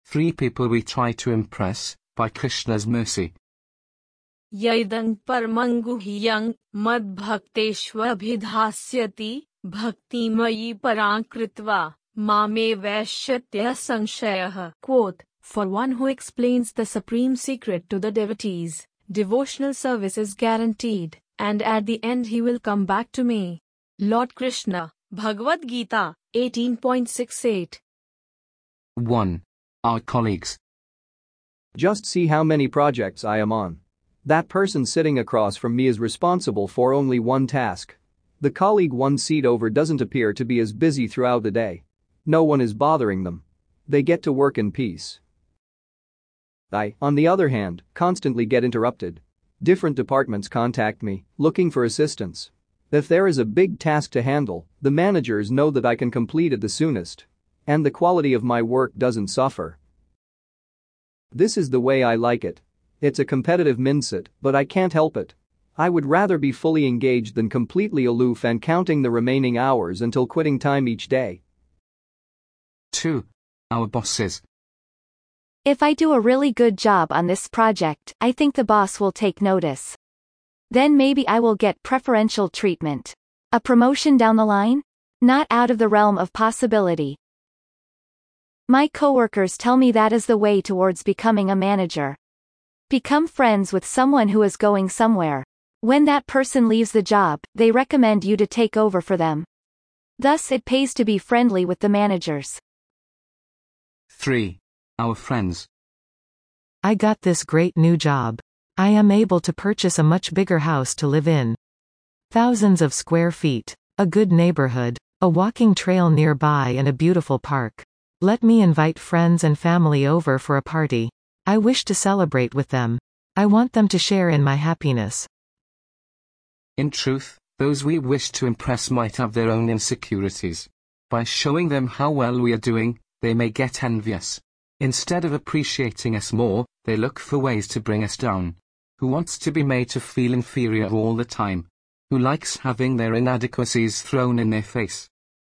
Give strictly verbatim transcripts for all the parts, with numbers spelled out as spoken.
Three people we try to impress, by Krishna's mercy. Yaidan paramanguhyang madbhakteshvabhidhasyati bhaktimayi parankritva mame vaishyatya sanshayah. Quote, for one who explains the supreme secret to the devotees, devotional service is guaranteed, and at the end he will come back to me. Lord Krishna, Bhagavad Gita, eighteen point six eight. one. Our colleagues. Just see how many projects I am on. That person sitting across from me is responsible for only one task. The colleague one seat over doesn't appear to be as busy throughout the day. No one is bothering them. They get to work in peace. I, on the other hand, constantly get interrupted. Different departments contact me, looking for assistance. If there is a big task to handle, the managers know that I can complete it the soonest. And the quality of my work doesn't suffer. This is the way I like it. It's a competitive mindset, but I can't help it. I would rather be fully engaged than completely aloof and counting the remaining hours until quitting time each day. two. Our bosses. If I do a really good job on this project, I think the boss will take notice. Then maybe I will get preferential treatment. A promotion down the line? Not out of the realm of possibility. My coworkers tell me that is the way towards becoming a manager. Become friends with someone who is going somewhere. When that person leaves the job, they recommend you to take over for them. Thus it pays to be friendly with the managers. three. Our friends. I got this great new job. I am able to purchase a much bigger house to live in. Thousands of square feet, a good neighborhood, a walking trail nearby and a beautiful park. Let me invite friends and family over for a party. I wish to celebrate with them. I want them to share in my happiness. In truth, those we wish to impress might have their own insecurities. By showing them how well we are doing, they may get envious. Instead of appreciating us more, they look for ways to bring us down. Who wants to be made to feel inferior all the time? Who likes having their inadequacies thrown in their face?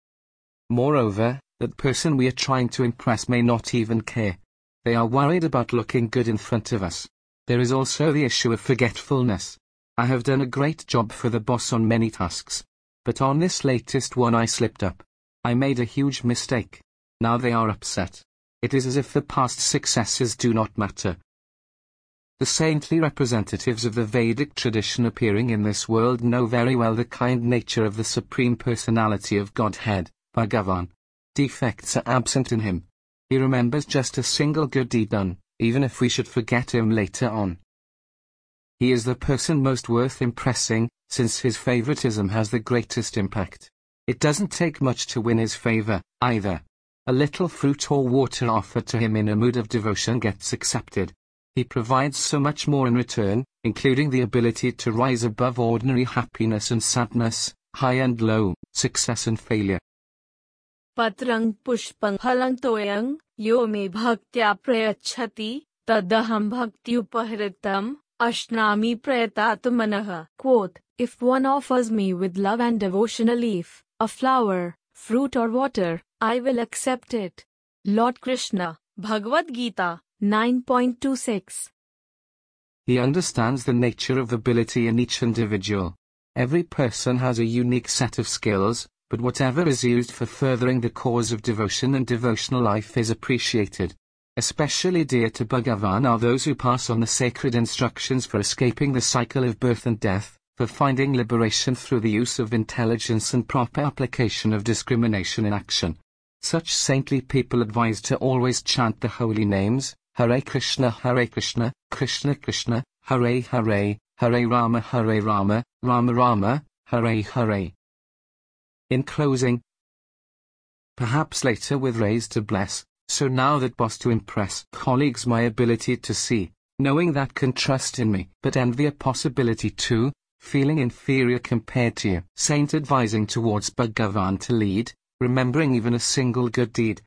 Moreover, that person we are trying to impress may not even care. They are worried about looking good in front of us. There is also the issue of forgetfulness. I have done a great job for the boss on many tasks. But on this latest one I slipped up. I made a huge mistake. Now they are upset. It is as if the past successes do not matter. The saintly representatives of the Vedic tradition appearing in this world know very well the kind nature of the Supreme Personality of Godhead, Bhagavan. Defects are absent in him. He remembers just a single good deed done, even if we should forget him later on. He is the person most worth impressing, since his favoritism has the greatest impact. It doesn't take much to win his favor, either. A little fruit or water offered to him in a mood of devotion gets accepted. He provides so much more in return, including the ability to rise above ordinary happiness and sadness, high and low, success and failure. Patrang pushpang phalang toyang, yo me bhaktya prayachati, tadaham bhaktyupahritam, ashnami prayatatmanaha. Quote, if one offers me with love and devotion a leaf, a flower, fruit or water, I will accept it. Lord Krishna, Bhagavad Gita, nine point two six. He understands the nature of ability in each individual. Every person has a unique set of skills, but whatever is used for furthering the cause of devotion and devotional life is appreciated. Especially dear to Bhagavan are those who pass on the sacred instructions for escaping the cycle of birth and death, for finding liberation through the use of intelligence and proper application of discrimination in action. Such saintly people advise to always chant the holy names, Hare Krishna Hare Krishna, Krishna Krishna, Hare Hare, Hare Rama Hare Rama, Rama Rama, Hare Hare. In closing, perhaps later with rays to bless, so now that boss to impress colleagues my ability to see, knowing that can trust in me, but envy a possibility to, feeling inferior compared to you, saint advising towards Bhagavan to lead, remembering even a single good deed,